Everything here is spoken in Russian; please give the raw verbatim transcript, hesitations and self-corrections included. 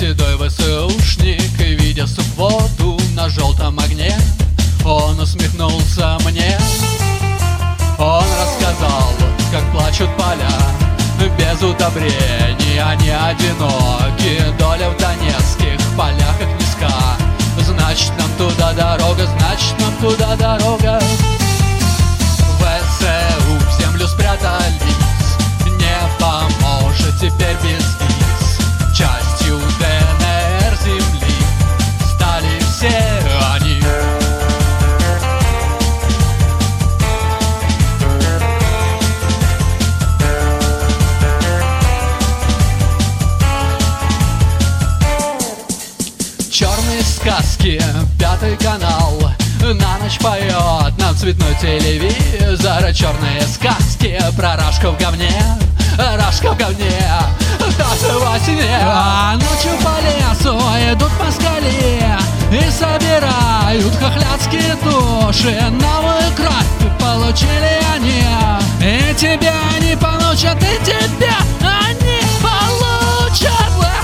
седой ВСУшник, видя субботу на желтом огне, он усмехнулся мне. Он рассказал, как плачут поля без удобрений, они одиноки. Доля в донецких полях как низка. Значит, нам туда дорога, значит, нам туда дорога. ВСУ в землю спрятались, не поможет теперь без виз. Частью ДНР земли стали все они. Черные сказки, пятый канал на ночь поет нам цветной телевизор. Черные сказки про Рашку в говне, Рашка в говне, даже во сне. А ночью по лесу идут москали и собирают хохлядские души. Новую кровь получили они, и тебя они получат, и тебя они получат.